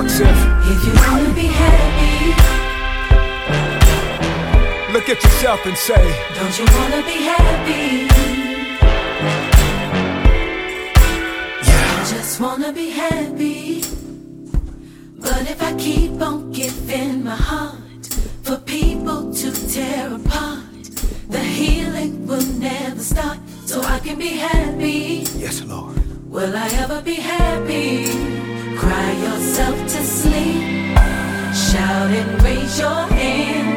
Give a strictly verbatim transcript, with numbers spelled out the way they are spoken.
asks if If you wanna be happy, look at yourself and say, don't you wanna be happy? yeah. I just wanna be happy. But if I keep on giving my heart for people to tear apart, the healing will never start. So I can be happy. Yes, Lord. Will I ever be happy? Cry yourself to sleep. Shout and raise your hand.